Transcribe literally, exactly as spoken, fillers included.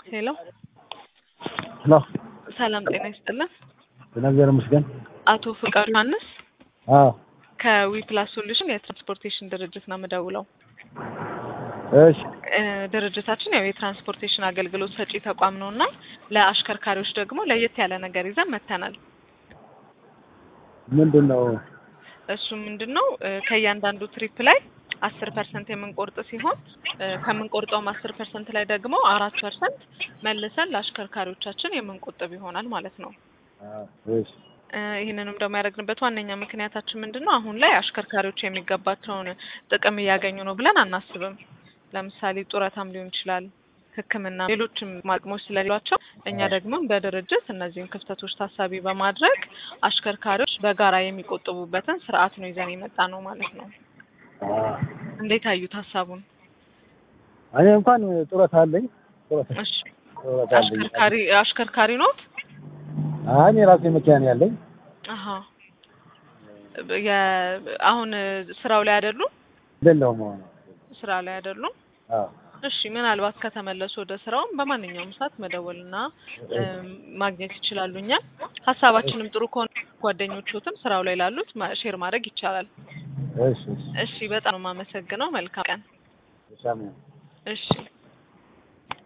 ሄሎ ሄሎ ሰላም ጤና ይስጥልን። ተናገር መስገን አቶ ፍቃዱ ዮሐንስ አዎ ከዊፕላስ ሶሉሽን የትራንስፖርቴሽን ድርጅት ነው የምደውለው። እሺ ድርጅታችን ያው የትራንስፖርቴሽን አገልግሎት ሰጪ ተቋም ነውና ለአሽከርካሪዎች ደግሞ ለየት ያለ ነገር ይዘን መተናል። ምንድነው እሱ ምንድነው ከእያንዳንዱ ትሪፕ ላይ አስር ፐርሰንት የምንቆርጥ ሲሆን ከምንቆርጠውም አስር ፐርሰንት ላይ ደግሞ አራት ፐርሰንት መልሰን ለአሽከርካሪዎቻችን የምንቆጥብ ይሆናል ማለት ነው። እሺ ይሄንንም ደግሞ ያደረግንበት ዋነኛ ምክንያታችን ምንድነው አሁን ላይ አሽከርካሪዎች የሚገባቸውን ጥቅም እያገኙ ነው ብለን አናስብም። ለምሳሌ ጡረታም ሊሆን ይችላል፣ ሕክምና፣ ሌሎችም ማቅሞች ስለሌሏቸው እኛ ደግሞ በድርጅት እነዚህን ክፍተቶች ታሳቢ በማድረግ አሽከርካሪዎች በጋራ የሚቆጥቡበትን ስርዓት ነው ይዘን የመጣ ነው ማለት ነው። እንዴት አዩት ሀሳቡን? እኔ እንኳን ጡረታ አለኝ። ጡረታ እሺ አሽከርካሪ አሽከርካሪ ነው? አይ ራሴ መኪና ያለኝ። አሃ ያ አሁን ስራው ላይ አይደሉም? አይደለም ነው ስራ ላይ አይደሉም? አዎ እሺ ምናልባት ከተመለሱ ወደ ስራው በማንኛውም ሰዓት መደወልና ማግኘት ይችላሉ። እኛ ሀሳባችንም ጥሩ ከሆነ ጓደኞቹትም ስራው ላይ ላሉት ሼር ማድረግ ይቻላል። እሺ እሺ በጣም የማመሰግነው። መልካም ቀን። ሰላም። እሺ